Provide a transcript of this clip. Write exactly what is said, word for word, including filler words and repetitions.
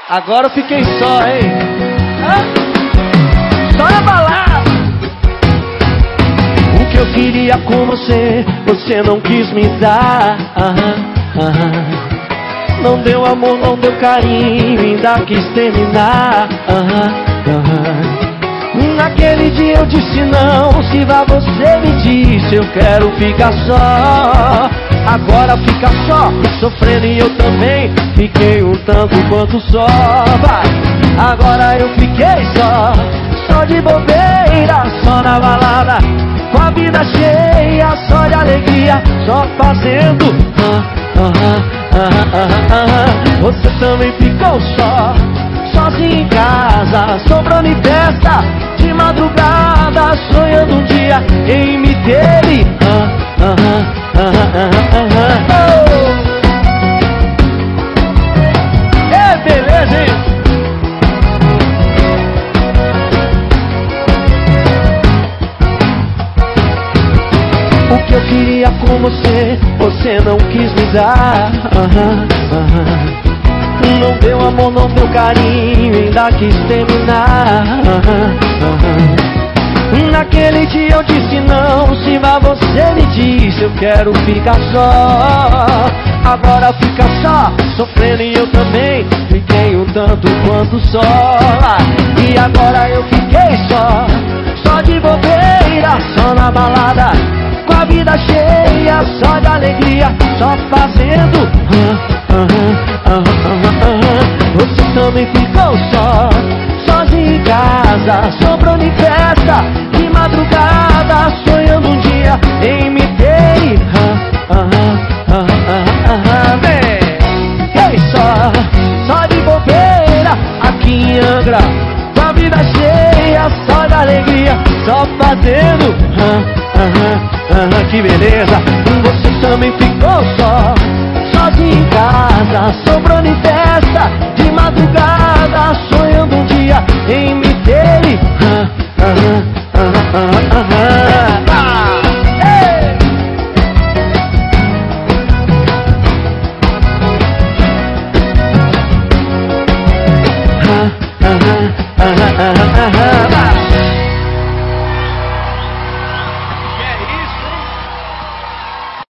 Agora eu fiquei só, hein? Ah, só na balada. O que eu queria com você, você não quis me dar. Ah, ah, não deu amor, não deu carinho, ainda quis terminar. Ah, ah, naquele dia eu disse não, se vá você me disse eu quero ficar só. Agora fica só, sofrendo e eu também fiquei um tanto quanto só. Vai, agora eu fiquei só, só de bobeira, só na balada, com a vida cheia, só de alegria, só fazendo ah, ah, ah, ah, ah, ah. Você também ficou só, sozinho em casa, sobrando em festa, de madrugada, sonhando um dia em me ter. Ah, ah, ah, ah, ah, ah, ah. Oh. É beleza, hein? O que eu queria com você, você não quis me dar. Ah, ah, ah. Não deu amor, não deu carinho, ainda quis terminar. Naquele dia eu disse não, se vá você me disse eu quero ficar só. Agora fica só, sofrendo e eu também fiquei um tanto quanto só. E agora eu fiquei só, só de bobeira, só na balada, com a vida cheia, só de alegria, só fazendo ah, ah, ah, ah, ah. Você também ficou só, sozinho em casa, sobrando em festa, de madrugada, sonhando um dia em me ter. Ah, ah, ah, ah, ah, ah. Vem, ei só, só de bobeira, aqui em Angra, com a vida cheia, só de alegria, só fazendo ah, ah, ah, ah, que beleza. Você também ficou só, sozinho em casa, sobrando em festa, de madrugada, sonhando um dia em me ter. Ah, ah, ah, ah, ah.